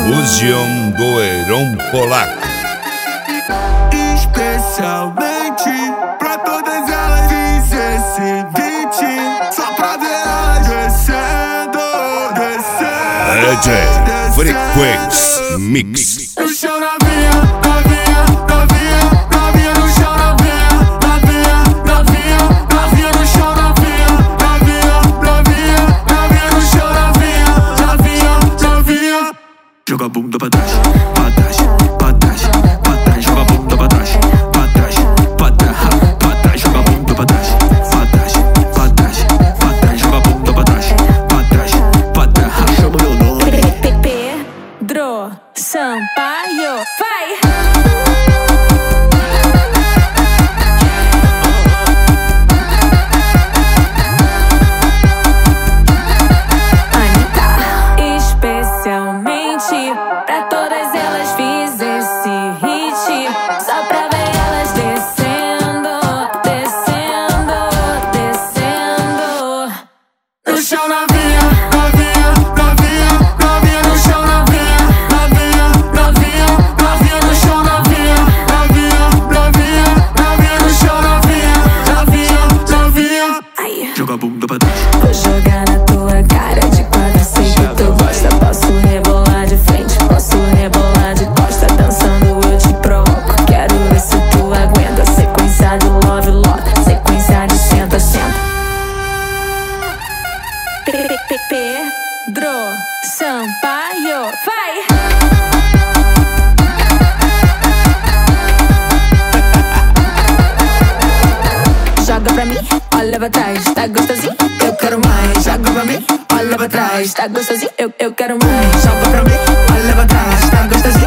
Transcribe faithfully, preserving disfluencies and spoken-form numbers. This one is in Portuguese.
Fusion do Heron Polaco. Especialmente pra todas elas fiz esse beat, só pra ver elas descendo, descendo. D J Frequência Mix. No chão novinha, novinha, novinha, novinha no chão novinha, novinha, novinha, novinha no chão novinha, novinha, novinha, novinha no chão novinha, novinha, novinha. Joga a bunda pra trás, pra trás, pra trás, pra trás, joga a bunda pra trás, pra trás, pra trás, pra trás, joga a bunda pra trás, pra trás, pra trás, pra trás, joga a bunda pra trás, pra trás, pra trás. Chama meu nome. Pedro Sampaio, vai! Especialmente pra todas elas fiz esse hit, só pra ver elas descendo, descendo, descendo. No chão novinha, novinha, novinha, novinha no chão novinha, novinha, novinha, novinha no chão novinha, novinha, novinha, novinha no chão novinha, novinha, novinha. Aí. Joga a bunda pra trás. Vou jogar na tua cara de quatro, sei que tu gosta. Posso rebolar de frente, posso rebolar de costa. Dançando eu te provoco, quero ver se tu aguenta. Sequência de love, love, sequência de senta, senta. Pedro Sampaio, vai! Joga pra mim, olha pra trás, tá gostosinho? Eu quero mais. Joga pra mim, olha pra trás, tá gostosinho? Eu, eu quero mais. Joga pra mim, olha pra trás, tá gostosinho?